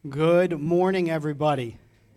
Good morning, everybody.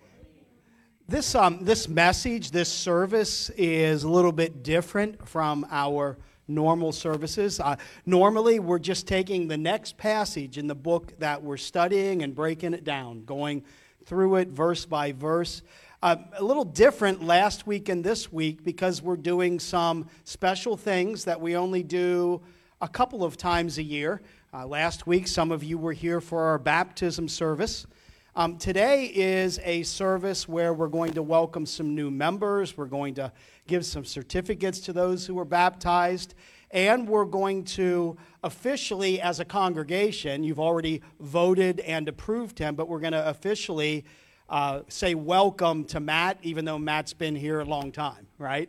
This message, this service is a little bit different from our normal services. Normally, we're just taking the next passage in the book that we're studying and breaking it down, going through it verse by verse. A little different last week and this week because we're doing some special things that we only do a couple of times a year. Last week, some of you were here for our baptism service. Today is a service where we're going to welcome some new members. We're going to give some certificates to those who were baptized. And we're going to officially, as a congregation, you've already voted and approved him, but we're going to officially say welcome to Matt, even though Matt's been here a long time, right?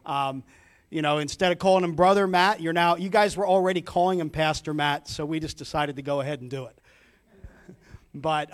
Instead of calling him Brother Matt, you guys were already calling him Pastor Matt, so we just decided to go ahead and do it. But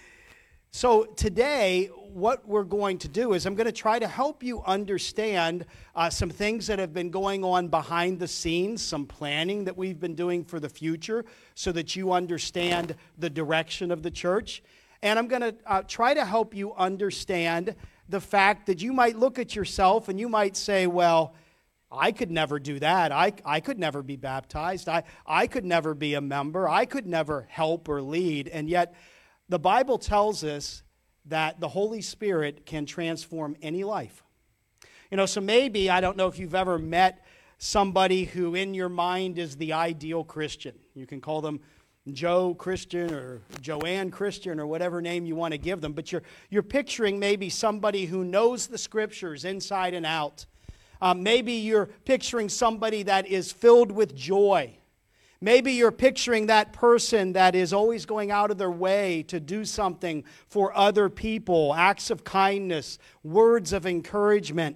so today, what we're going to do is I'm going to try to help you understand some things that have been going on behind the scenes, some planning that we've been doing for the future so that you understand the direction of the church. And I'm going to try to help you understand the fact that you might look at yourself and you might say, well, I could never do that. I could never be baptized. I could never be a member. I could never help or lead. And yet, the Bible tells us that the Holy Spirit can transform any life. So maybe, I don't know if you've ever met somebody who in your mind is the ideal Christian. You can call them Joe Christian or Joanne Christian or whatever name you want to give them. But you're picturing maybe somebody who knows the Scriptures inside and out. Maybe you're picturing somebody that is filled with joy. Maybe you're picturing that person that is always going out of their way to do something for other people, acts of kindness, words of encouragement.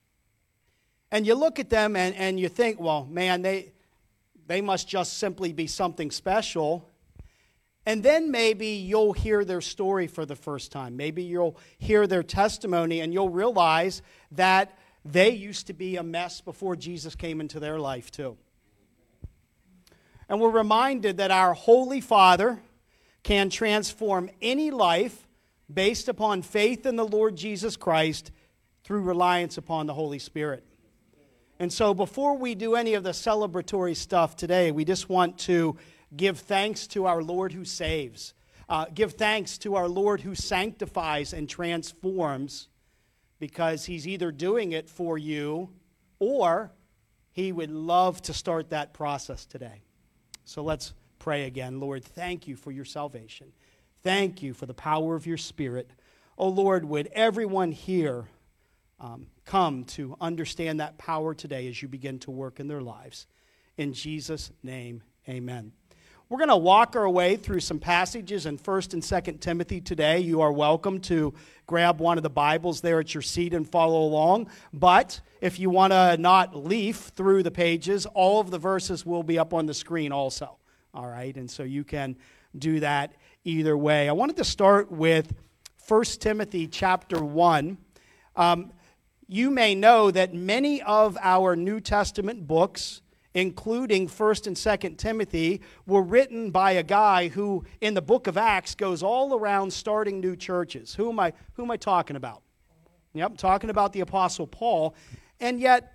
And you look at them and you think, well, man, they must just simply be something special. And then maybe you'll hear their story for the first time. Maybe you'll hear their testimony and you'll realize that they used to be a mess before Jesus came into their life too. And we're reminded that our Holy Father can transform any life based upon faith in the Lord Jesus Christ through reliance upon the Holy Spirit. And so before we do any of the celebratory stuff today, we just want to give thanks to our Lord who saves. Give thanks to our Lord who sanctifies and transforms, because He's either doing it for you or He would love to start that process today. So let's pray again. Lord, thank you for your salvation. Thank you for the power of your Spirit. Oh Lord, would everyone here come to understand that power today as you begin to work in their lives. In Jesus' name, amen. We're going to walk our way through some passages in 1 and 2 Timothy today. You are welcome to grab one of the Bibles there at your seat and follow along. But if you want to not leaf through the pages, all of the verses will be up on the screen also. All right, and so you can do that either way. I wanted to start with 1 Timothy chapter 1. You may know that many of our New Testament books, including 1 and 2 Timothy, were written by a guy who, in the book of Acts, goes all around starting new churches. Who am I talking about? Yep, talking about the Apostle Paul. And yet,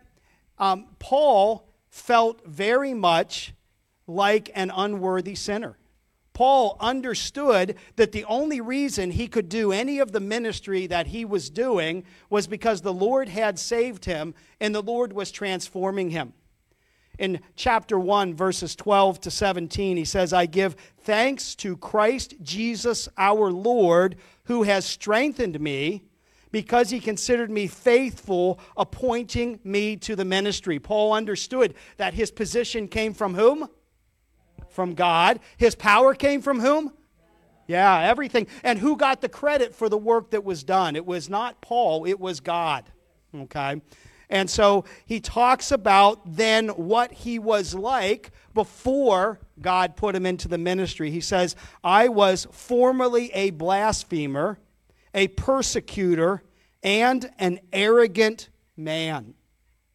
Paul felt very much like an unworthy sinner. Paul understood that the only reason he could do any of the ministry that he was doing was because the Lord had saved him and the Lord was transforming him. In chapter 1, verses 12 to 17, he says, I give thanks to Christ Jesus our Lord, who has strengthened me because he considered me faithful, appointing me to the ministry. Paul understood that his position came from whom? From God. His power came from whom? Yeah, everything. And who got the credit for the work that was done? It was not Paul, it was God. Okay? And so he talks about then what he was like before God put him into the ministry. He says, I was formerly a blasphemer, a persecutor, and an arrogant man.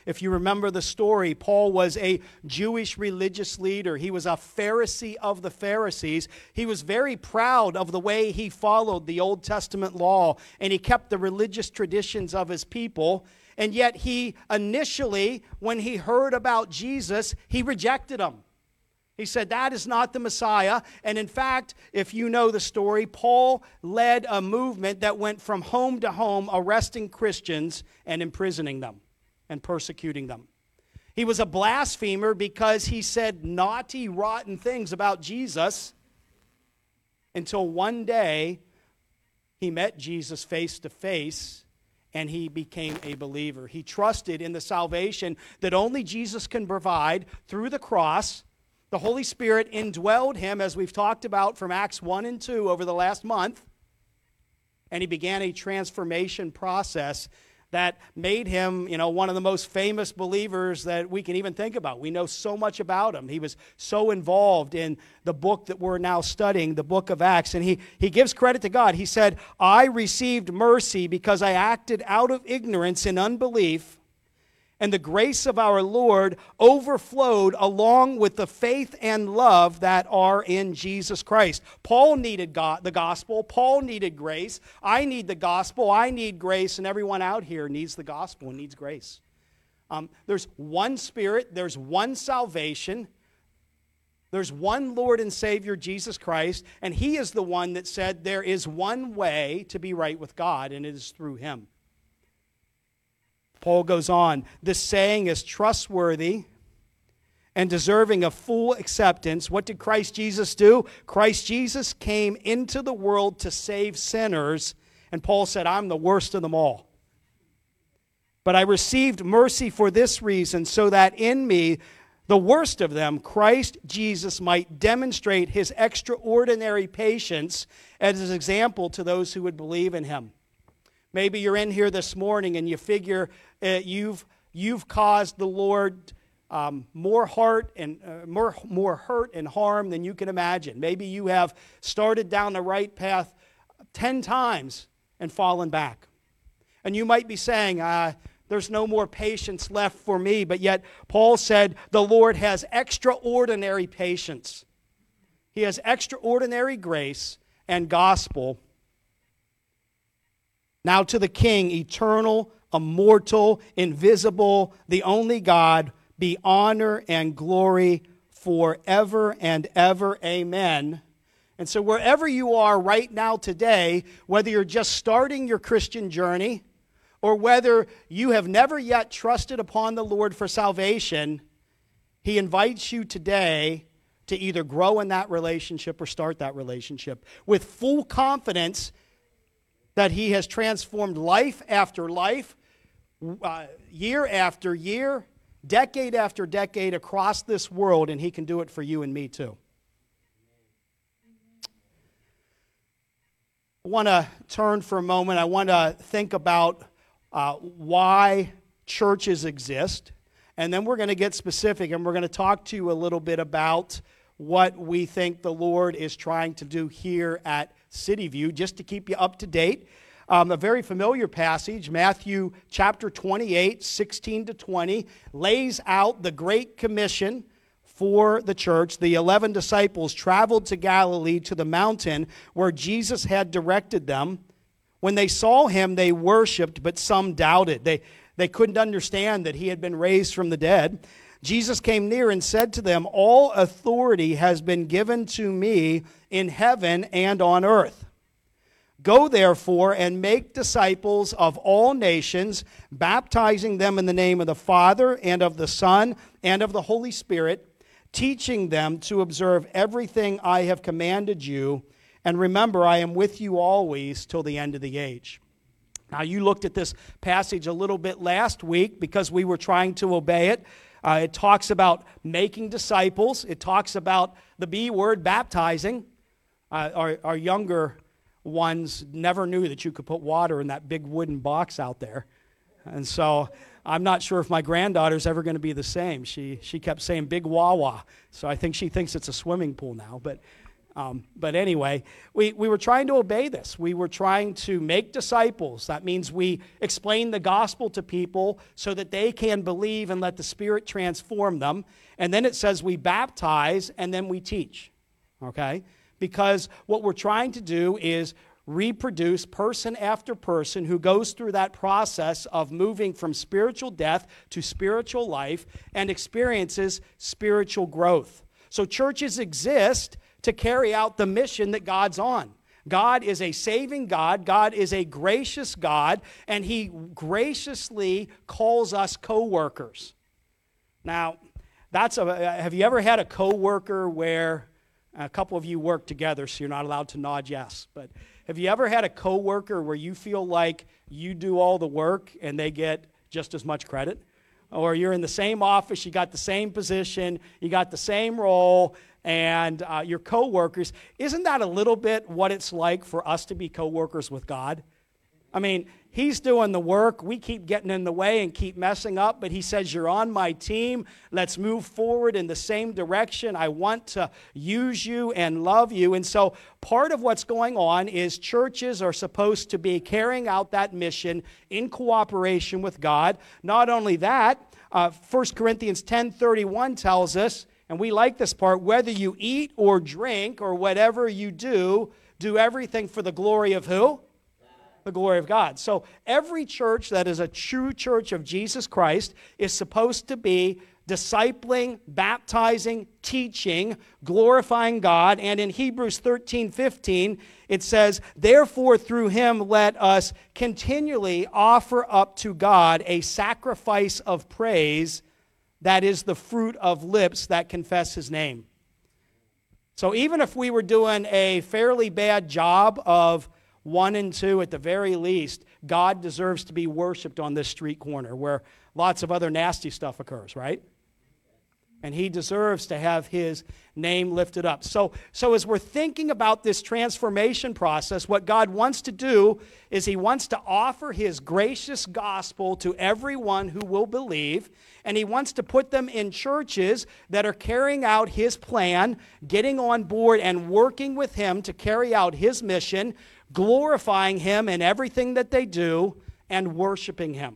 If you remember the story, Paul was a Jewish religious leader. He was a Pharisee of the Pharisees. He was very proud of the way he followed the Old Testament law, and he kept the religious traditions of his people. And yet he initially, when he heard about Jesus, he rejected him. He said, that is not the Messiah. And in fact, if you know the story, Paul led a movement that went from home to home, arresting Christians and imprisoning them and persecuting them. He was a blasphemer because he said naughty, rotten things about Jesus until one day he met Jesus face to face and he became a believer. He trusted in the salvation that only Jesus can provide through the cross. The Holy Spirit indwelled him, as we've talked about from Acts 1 and 2 over the last month. And he began a transformation process that made him, one of the most famous believers that we can even think about. We know so much about him. He was so involved in the book that we're now studying, the book of Acts. And he gives credit to God. He said, I received mercy because I acted out of ignorance and unbelief, and the grace of our Lord overflowed along with the faith and love that are in Jesus Christ. Paul needed the gospel. Paul needed grace. I need the gospel. I need grace. And everyone out here needs the gospel and needs grace. There's one Spirit. There's one salvation. There's one Lord and Savior, Jesus Christ. And He is the one that said there is one way to be right with God, and it is through Him. Paul goes on, this saying is trustworthy and deserving of full acceptance. What did Christ Jesus do? Christ Jesus came into the world to save sinners, and Paul said, I'm the worst of them all. But I received mercy for this reason, so that in me, the worst of them, Christ Jesus might demonstrate His extraordinary patience as an example to those who would believe in Him. Maybe you're in here this morning and you figure you've caused the Lord more hurt and harm than you can imagine. Maybe you have started down the right path 10 times and fallen back. And you might be saying, there's no more patience left for me. But yet Paul said the Lord has extraordinary patience. He has extraordinary grace and gospel. Now to the King, eternal, immortal, invisible, the only God, be honor and glory forever and ever. Amen. And so wherever you are right now today, whether you're just starting your Christian journey or whether you have never yet trusted upon the Lord for salvation, He invites you today to either grow in that relationship or start that relationship with full confidence that He has transformed life after life, year after year, decade after decade across this world, and He can do it for you and me too. I want to turn for a moment. I want to think about why churches exist, and then we're going to get specific, and we're going to talk to you a little bit about what we think the Lord is trying to do here at City View, just to keep you up to date. A very familiar passage, Matthew chapter 28, 16 to 20, lays out the Great Commission for the church. The 11 disciples traveled to Galilee to the mountain where Jesus had directed them. When they saw Him, they worshiped, but some doubted. They couldn't understand that He had been raised from the dead. Jesus came near and said to them, all authority has been given to me in heaven and on earth. Go therefore and make disciples of all nations, baptizing them in the name of the Father and of the Son and of the Holy Spirit, teaching them to observe everything I have commanded you. And remember, I am with you always till the end of the age. Now, you looked at this passage a little bit last week because we were trying to obey it. It talks about making disciples. It talks about the B word, baptizing. Our younger ones never knew that you could put water in that big wooden box out there. And so I'm not sure if my granddaughter's ever going to be the same. She kept saying big wah-wah. So I think she thinks it's a swimming pool now. But But anyway, we were trying to obey this. We were trying to make disciples. That means we explain the gospel to people so that they can believe and let the Spirit transform them. And then it says we baptize and then we teach, okay? Because what we're trying to do is reproduce person after person who goes through that process of moving from spiritual death to spiritual life and experiences spiritual growth. So churches exist to carry out the mission that God's on. God is a saving God. God is a gracious God, and He graciously calls us co-workers. Now, have you ever had a co-worker where a couple of you work together, so you're not allowed to nod yes, but have you ever had a co-worker where you feel like you do all the work and they get just as much credit? Or you're in the same office, you got the same position, you got the same role, and your co-workers. Isn't that a little bit what it's like for us to be co-workers with God? I mean, He's doing the work. We keep getting in the way and keep messing up, but He says, you're on my team. Let's move forward in the same direction. I want to use you and love you. And so part of what's going on is churches are supposed to be carrying out that mission in cooperation with God. Not only that, 1 Corinthians 10:31 tells us, and we like this part, whether you eat or drink or whatever you do everything for the glory of who? The glory of God. So every church that is a true church of Jesus Christ is supposed to be discipling, baptizing, teaching, glorifying God. And in Hebrews 13:15, it says, therefore through Him let us continually offer up to God a sacrifice of praise that is the fruit of lips that confess His name. So even if we were doing a fairly bad job of 1 and 2 at the very least, God deserves to be worshiped on this street corner where lots of other nasty stuff occurs, right? And He deserves to have His name lifted up. So as we're thinking about this transformation process, what God wants to do is He wants to offer His gracious gospel to everyone who will believe, and He wants to put them in churches that are carrying out His plan, getting on board and working with Him to carry out His mission, glorifying Him in everything that they do, and worshiping Him.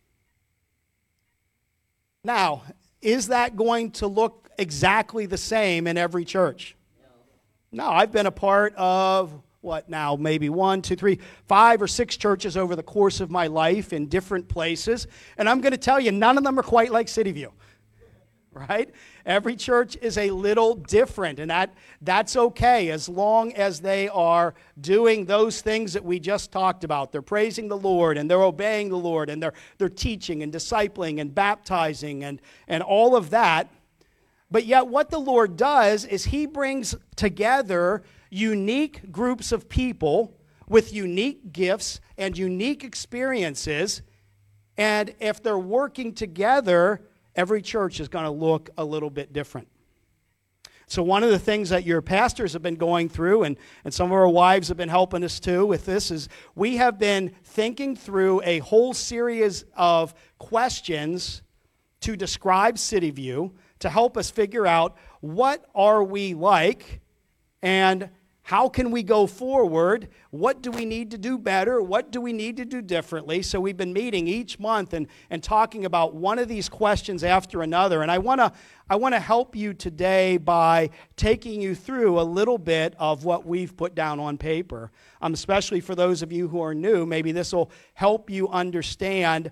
Now, is that going to look exactly the same in every church? No, I've been a part of, maybe 1, 2, 3, 5 or 6 churches over the course of my life in different places, and I'm going to tell you, none of them are quite like City View. Right? Every church is a little different, and that's okay as long as they are doing those things that we just talked about. They're praising the Lord, and they're obeying the Lord, and they're teaching and discipling and baptizing and all of that. But yet what the Lord does is He brings together unique groups of people with unique gifts and unique experiences, and if they're working together, every church is going to look a little bit different. So one of the things that your pastors have been going through, and some of our wives have been helping us too with this, is we have been thinking through a whole series of questions to describe City View, to help us figure out what are we like and how can we go forward? What do we need to do better? What do we need to do differently? So we've been meeting each month and talking about one of these questions after another. And I want to help you today by taking you through a little bit of what we've put down on paper. Especially for those of you who are new, maybe this will help you understand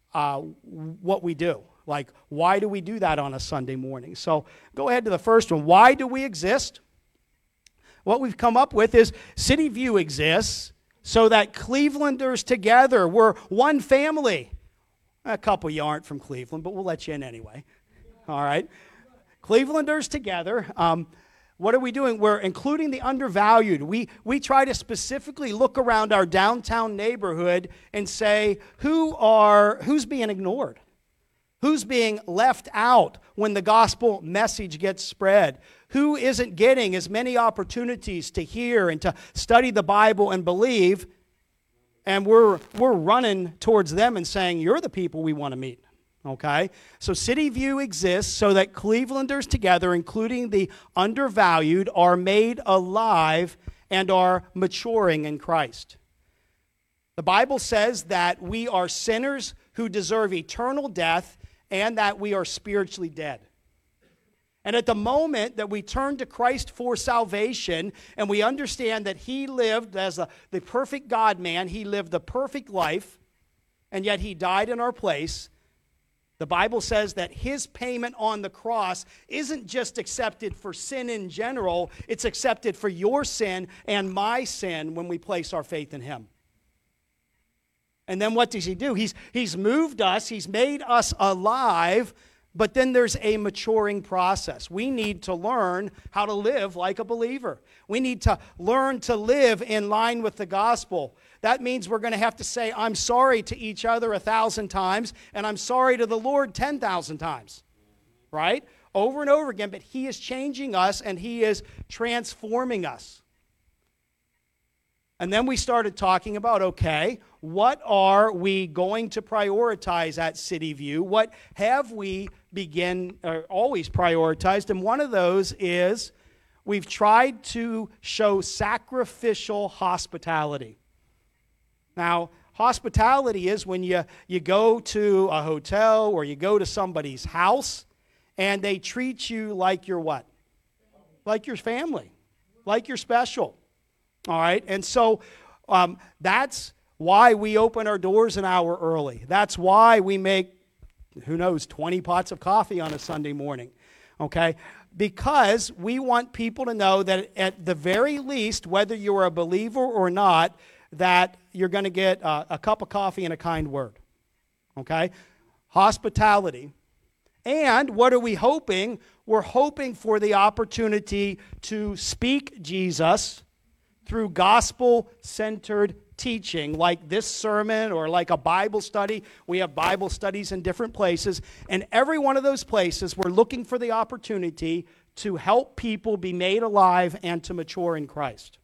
what we do. Like, why do we do that on a Sunday morning? So go ahead to the first one. Why do we exist? What we've come up with is City View exists so that Clevelanders together, we're one family. A couple of you aren't from Cleveland, but we'll let you in anyway. All right. Clevelanders together. What are we doing? We're including the undervalued. We try to specifically look around our downtown neighborhood and say, who's being ignored? Who's being left out when the gospel message gets spread? Who isn't getting as many opportunities to hear and to study the Bible and believe? And we're running towards them and saying, you're the people we want to meet. Okay? So City View exists so that Clevelanders together, including the undervalued, are made alive and are maturing in Christ. The Bible says that we are sinners who deserve eternal death and that we are spiritually dead. And at the moment that we turn to Christ for salvation and we understand that He lived as the perfect God-man, He lived the perfect life, and yet He died in our place, the Bible says that His payment on the cross isn't just accepted for sin in general, it's accepted for your sin and my sin when we place our faith in Him. And then what does He do? He's moved us, He's made us alive, but then there's a maturing process. We need to learn how to live like a believer. We need to learn to live in line with the gospel. That means we're going to have to say, I'm sorry to each other 1,000 times, and I'm sorry to the Lord 10,000 times. Right? Over and over again, but He is changing us and He is transforming us. And then we started talking about, okay, what are we going to prioritize at City View? What have we always prioritized? And one of those is we've tried to show sacrificial hospitality. Now, hospitality is when you go to a hotel or you go to somebody's house and they treat you like you're what? Like your family, like you're special. All right, and so that's why we open our doors an hour early. That's why we make, 20 pots of coffee on a Sunday morning, okay? Because we want people to know that at the very least, whether you're a believer or not, that you're going to get a cup of coffee and a kind word, okay? Hospitality. And what are we hoping? We're hoping for the opportunity to speak Jesus through gospel-centered teaching, like this sermon or like a Bible study. We have Bible studies in different places. And every one of those places, we're looking for the opportunity to help people be made alive and to mature in Christ.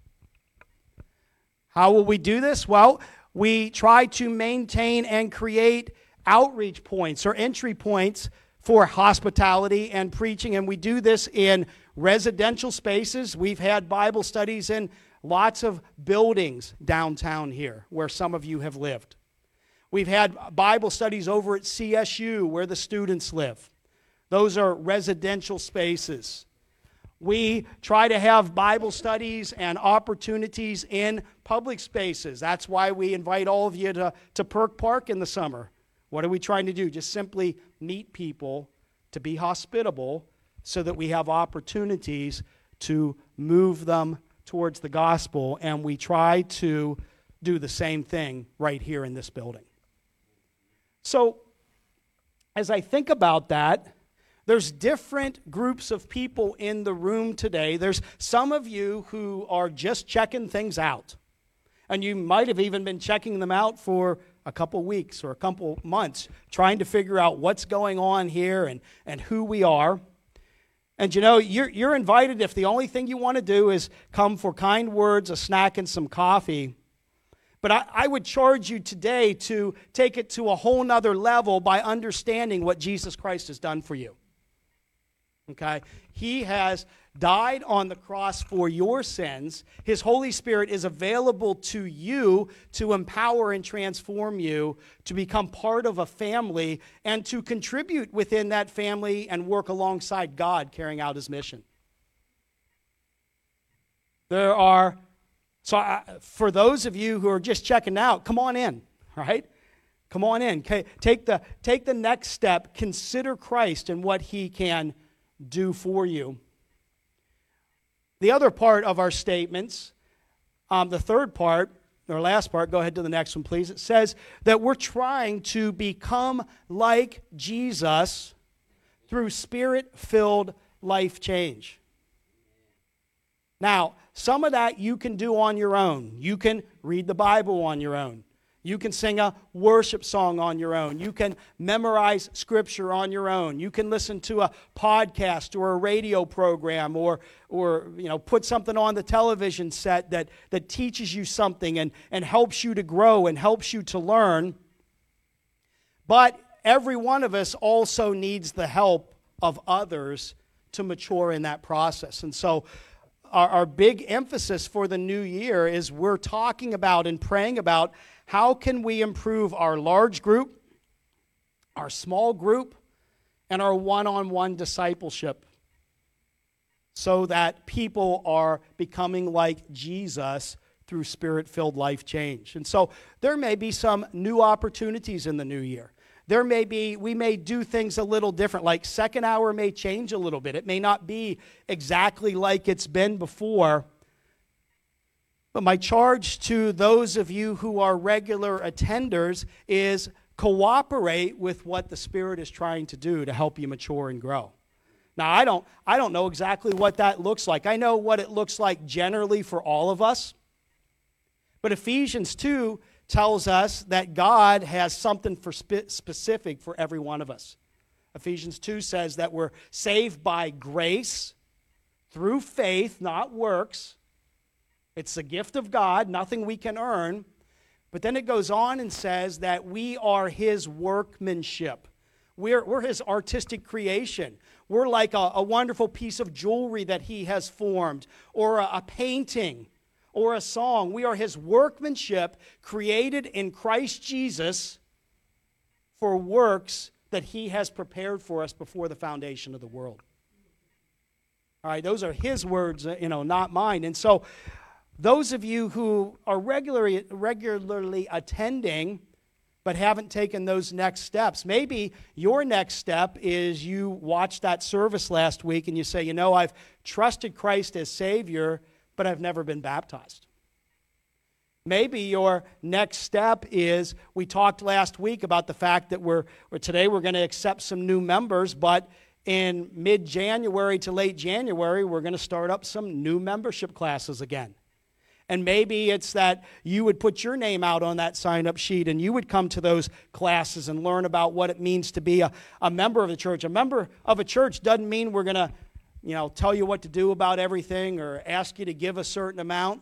How will we do this? Well, we try to maintain and create outreach points or entry points for hospitality and preaching. And we do this in residential spaces. We've had Bible studies in lots of buildings downtown here where some of you have lived. We've had Bible studies over at CSU where the students live. Those are residential spaces. We try to have Bible studies and opportunities in public spaces. That's why we invite all of you to Perk Park in the summer. What are we trying to do? Just simply meet people, to be hospitable, so that we have opportunities to move them towards the gospel, and we try to do the same thing right here in this building. So, as I think about that, there's different groups of people in the room today. There's some of you who are just checking things out, and you might have even been checking them out for a couple weeks or a couple months, trying to figure out what's going on here and who we are. And you're invited if the only thing you want to do is come for kind words, a snack, and some coffee. But I would charge you today to take it to a whole nother level by understanding what Jesus Christ has done for you. Okay? He has died on the cross for your sins. His Holy Spirit is available to you to empower and transform you to become part of a family and to contribute within that family and work alongside God carrying out His mission. For those of you who are just checking out, come on in, right? Come on in. Take the next step. Consider Christ and what He can do for you. The other part of our statements, the third part, or last part, go ahead to the next one, please. It says that we're trying to become like Jesus through Spirit-filled life change. Now, some of that you can do on your own. You can read the Bible on your own. You can sing a worship song on your own. You can memorize Scripture on your own. You can listen to a podcast or a radio program or put something on the television set that teaches you something and helps you to grow and helps you to learn. But every one of us also needs the help of others to mature in that process. And so our big emphasis for the new year is we're talking about and praying about how can we improve our large group, our small group, and our one-on-one discipleship so that people are becoming like Jesus through Spirit-filled life change. And so there may be some new opportunities in the new year. We may do things a little different, like second hour may change a little bit. It may not be exactly like it's been before. But my charge to those of you who are regular attenders is cooperate with what the Spirit is trying to do to help you mature and grow. Now, I don't know exactly what that looks like. I know what it looks like generally for all of us. But Ephesians 2 tells us that God has something specific for every one of us. Ephesians 2 says that we're saved by grace through faith, not works. It's a gift of God, nothing we can earn. But then it goes on and says that we are His workmanship. We're His artistic creation. We're like a wonderful piece of jewelry that He has formed, or a painting, or a song. We are His workmanship, created in Christ Jesus for works that He has prepared for us before the foundation of the world. All right, those are His words, not mine. And so those of you who are regularly attending but haven't taken those next steps, maybe your next step is you watched that service last week and you say, I've trusted Christ as Savior, but I've never been baptized. Maybe your next step is, we talked last week about the fact that today we're going to accept some new members, but in mid-January to late January, we're going to start up some new membership classes again. And maybe it's that you would put your name out on that sign-up sheet and you would come to those classes and learn about what it means to be a member of the church. A member of a church doesn't mean we're going to tell you what to do about everything or ask you to give a certain amount.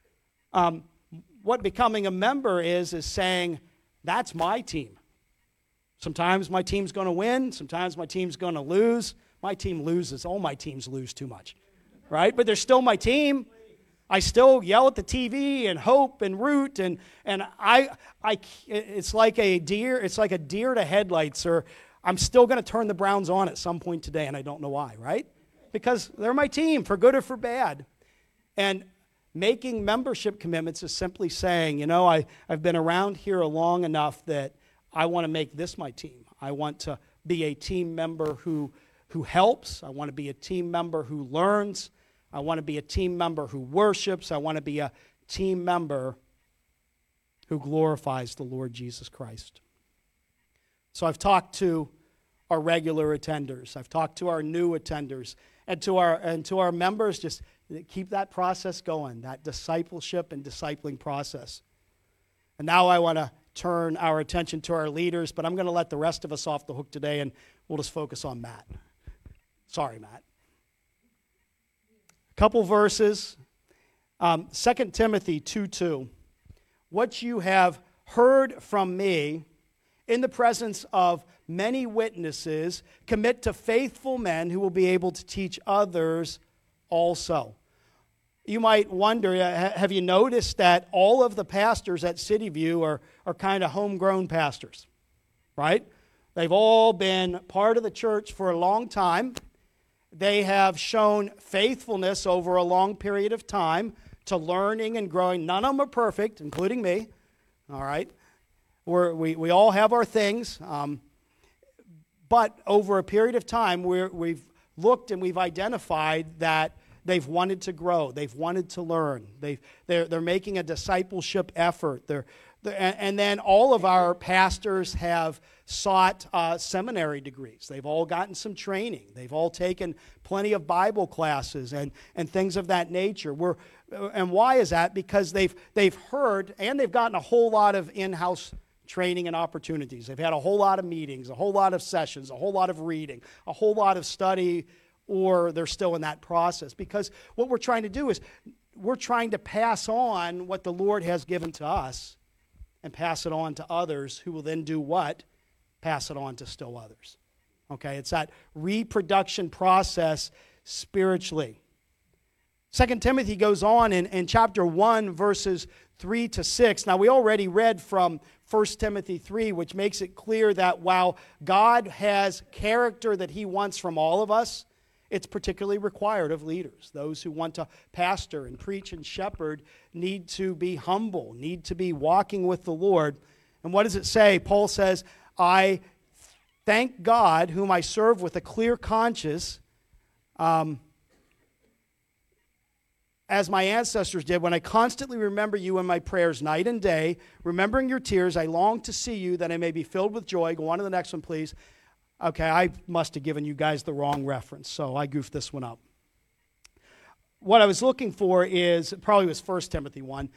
What becoming a member is saying, that's my team. Sometimes my team's going to win. Sometimes my team's going to lose. My team loses. All my teams lose too much, right? But they're still my team. I still yell at the TV and hope and root, and it's like a deer to headlights, or I'm still going to turn the Browns on at some point today, and I don't know why, right? Because they're my team, for good or for bad. And making membership commitments is simply saying, I've been around here long enough that I want to make this my team. I want to be a team member who helps. I want to be a team member who learns. I want to be a team member who worships. I want to be a team member who glorifies the Lord Jesus Christ. So I've talked to our regular attenders. I've talked to our new attenders. And to our members, just keep that process going, that discipleship and discipling process. And now I want to turn our attention to our leaders, but I'm going to let the rest of us off the hook today, and we'll just focus on Matt. Sorry, Matt. Couple verses, 2 Timothy 2:2. What you have heard from me in the presence of many witnesses, commit to faithful men who will be able to teach others also. You might wonder, have you noticed that all of the pastors at City View are kind of homegrown pastors, right? They've all been part of the church for a long time. They have shown faithfulness over a long period of time to learning and growing. None of them are perfect, including me. All right? We all have our things. But over a period of time, we've looked and we've identified that they've wanted to grow. They've wanted to learn. They're making a discipleship effort. And then all of our pastors have sought seminary degrees. They've all gotten some training. They've all taken plenty of Bible classes and things of that nature. And why is that? Because they've heard and they've gotten a whole lot of in-house training and opportunities. They've had a whole lot of meetings, a whole lot of sessions, a whole lot of reading, a whole lot of study, or they're still in that process. Because what we're trying to do is we're trying to pass on what the Lord has given to us and pass it on to others who will then do what? pass it on to still others. Okay, it's that reproduction process spiritually. 2 Timothy goes on in chapter 1, verses 3 to 6. Now, we already read from 1 Timothy 3, which makes it clear that while God has character that he wants from all of us, it's particularly required of leaders. Those who want to pastor and preach and shepherd need to be humble, need to be walking with the Lord. And what does it say? Paul says, I thank God, whom I serve with a clear conscience, as my ancestors did, when I constantly remember you in my prayers night and day, remembering your tears, I long to see you that I may be filled with joy. Go on to the next one, please. Okay, I must have given you guys the wrong reference, so I goofed this one up. What I was looking for is, probably was 1 Timothy 1.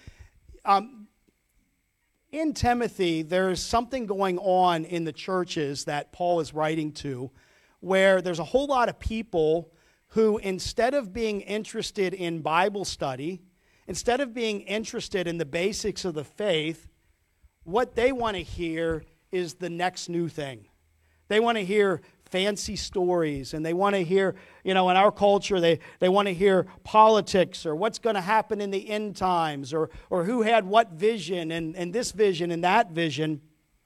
In Timothy, there's something going on in the churches that Paul is writing to, where there's a whole lot of people who, instead of being interested in Bible study, instead of being interested in the basics of the faith, what they want to hear is the next new thing. They want to hear fancy stories, and they want to hear, in our culture, they want to hear politics or what's going to happen in the end times or who had what vision and this vision and that vision.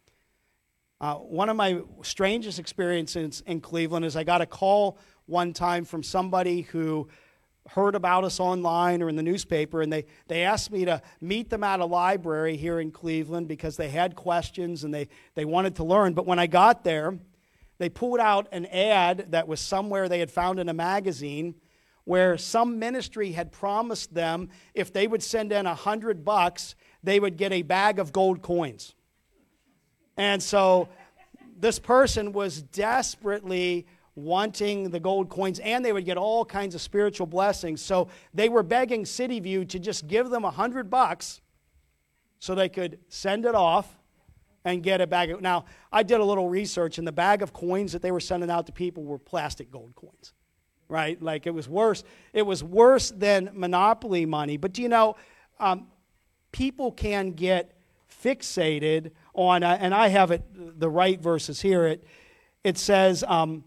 One of my strangest experiences in Cleveland is I got a call one time from somebody who heard about us online or in the newspaper, and they asked me to meet them at a library here in Cleveland because they had questions and they wanted to learn. But when I got there, they pulled out an ad that was somewhere they had found in a magazine where some ministry had promised them if they would send in $100, they would get a bag of gold coins. And so this person was desperately wanting the gold coins, and they would get all kinds of spiritual blessings. So they were begging City View to just give them $100 so they could send it off and get a bag of... Now, I did a little research, and the bag of coins that they were sending out to people were plastic gold coins, right? Like, it was worse. It was worse than Monopoly money. But do you know, people can get fixated on, and I have the right verses here. It says,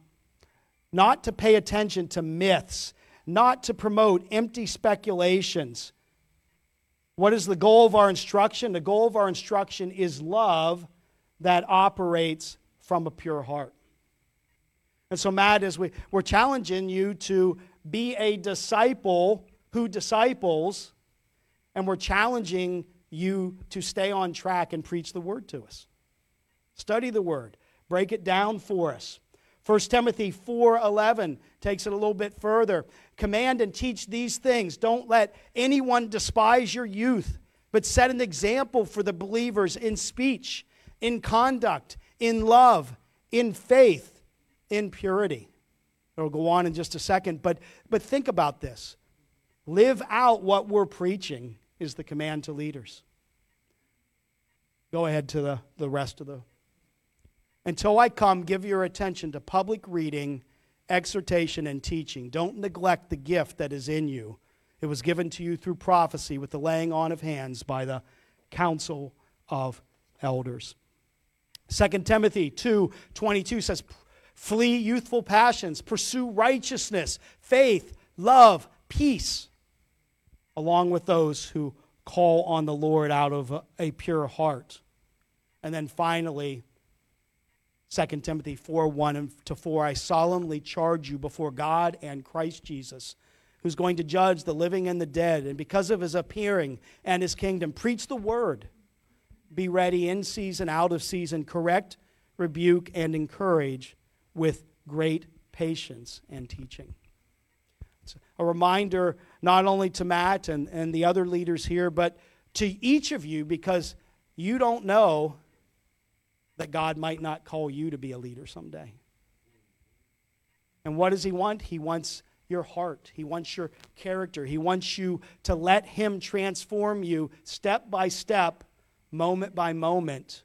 not to pay attention to myths, not to promote empty speculations. What is the goal of our instruction? The goal of our instruction is love that operates from a pure heart. And so, Matt, as we're challenging you to be a disciple who disciples, and we're challenging you to stay on track and preach the Word to us. Study the Word. Break it down for us. 1 Timothy 4:11 takes it a little bit further. Command and teach these things. Don't let anyone despise your youth, but set an example for the believers in speech, in conduct, in love, in faith, in purity. It'll go on in just a second, but think about this. Live out what we're preaching is the command to leaders. Go ahead to the rest of the... Until I come, give your attention to public reading, exhortation, and teaching. Don't neglect the gift that is in you. It was given to you through prophecy with the laying on of hands by the council of elders. 2 Timothy 2:22 says, flee youthful passions, pursue righteousness, faith, love, peace, along with those who call on the Lord out of a pure heart. And then finally, 2 Timothy 4:1-4, I solemnly charge you before God and Christ Jesus, who's going to judge the living and the dead, and because of his appearing and his kingdom, preach the word. Be ready in season, out of season, correct, rebuke, and encourage with great patience and teaching. It's a reminder not only to Matt and the other leaders here, but to each of you, because you don't know that God might not call you to be a leader someday. And what does he want? He wants your heart. He wants your character. He wants you to let him transform you step by step, moment by moment,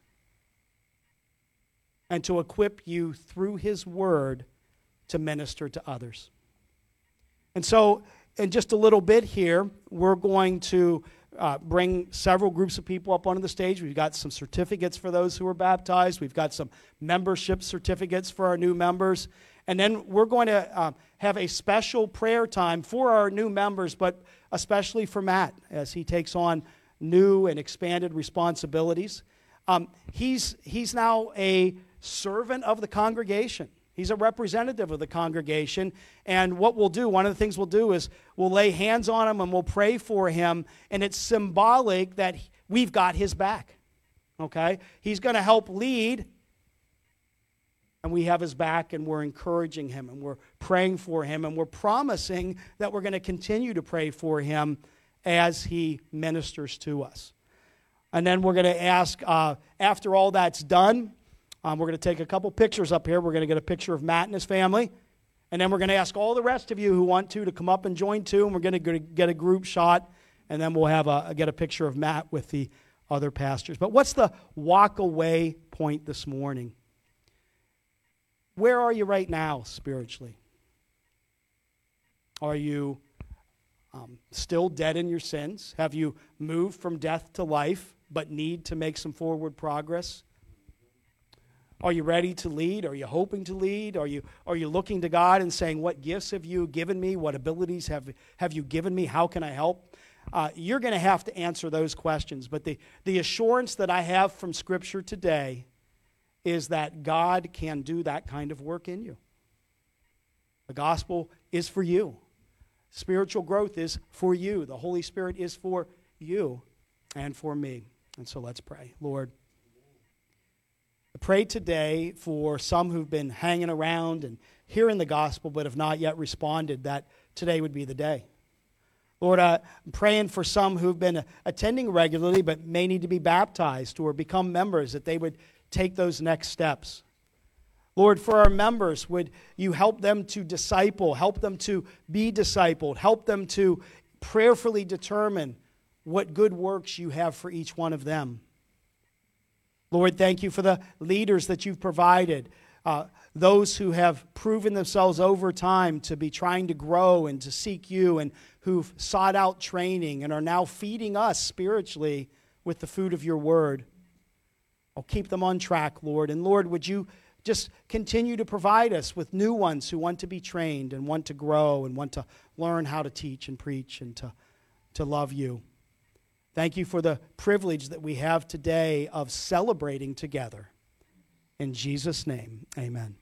and to equip you through his word to minister to others. And so, in just a little bit here, we're going to bring several groups of people up onto the stage. We've got some certificates for those who were baptized. We've got some membership certificates for our new members. And then we're going to have a special prayer time for our new members, but especially for Matt as he takes on new and expanded responsibilities. He's now a servant of the congregation. He's a representative of the congregation. And what we'll do, one of the things we'll do is we'll lay hands on him and we'll pray for him. And it's symbolic that we've got his back. Okay? He's going to help lead. And we have his back, and we're encouraging him, and we're praying for him, and we're promising that we're going to continue to pray for him as he ministers to us. And then we're going to ask, after all that's done, we're going to take a couple pictures up here. We're going to get a picture of Matt and his family, and then we're going to ask all the rest of you who want to come up and join too, and we're going to get a group shot, and then we'll have get a picture of Matt with the other pastors. But what's the walk-away point this morning? Where are you right now spiritually? Are you still dead in your sins? Have you moved from death to life but need to make some forward progress? Are you ready to lead? Are you hoping to lead? Are you looking to God and saying, what gifts have you given me? What abilities have you given me? How can I help? You're going to have to answer those questions. But the assurance that I have from Scripture today is that God can do that kind of work in you. The gospel is for you. Spiritual growth is for you. The Holy Spirit is for you and for me. And so let's pray. Lord, I pray today for some who've been hanging around and hearing the gospel but have not yet responded, that today would be the day. Lord, I'm praying for some who've been attending regularly but may need to be baptized or become members, that they would take those next steps. Lord, for our members, would you help them to disciple, help them to be discipled, help them to prayerfully determine what good works you have for each one of them. Lord, thank you for the leaders that you've provided, those who have proven themselves over time to be trying to grow and to seek you, and who've sought out training and are now feeding us spiritually with the food of your word. I'll keep them on track, Lord. And Lord, would you just continue to provide us with new ones who want to be trained and want to grow and want to learn how to teach and preach and to love you. Thank you for the privilege that we have today of celebrating together. In Jesus' name, amen.